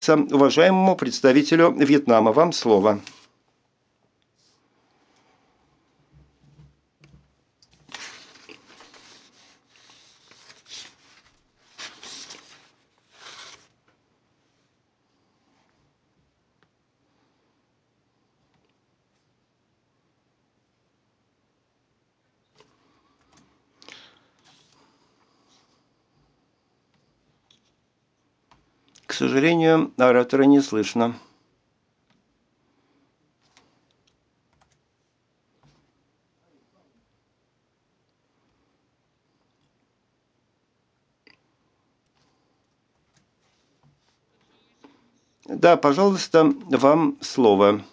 Уважаемому представителю Вьетнама. Вам слово. К сожалению, оратора не слышно. Да, пожалуйста, вам слово.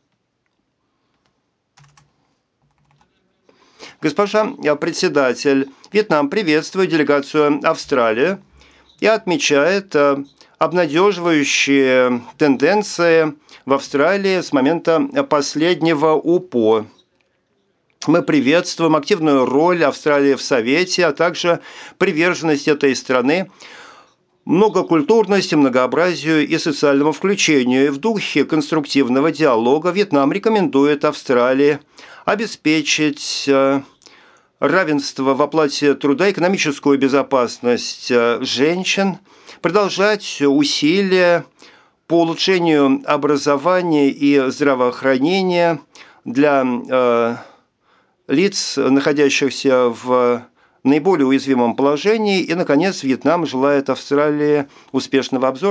Госпожа председатель, Вьетнам приветствует делегацию Австралии и отмечает обнадеживающие тенденции в Австралии с момента последнего УПО. Мы приветствуем активную роль Австралии в Совете, а также приверженность этой страны многокультурности, многообразию и социальному включению. И в духе конструктивного диалога Вьетнам рекомендует Австралии обеспечить равенство в оплате труда, экономическую безопасность женщин, продолжать усилия по улучшению образования и здравоохранения для лиц, находящихся в наиболее уязвимом положении. И, наконец, Вьетнам желает Австралии успешного обзора.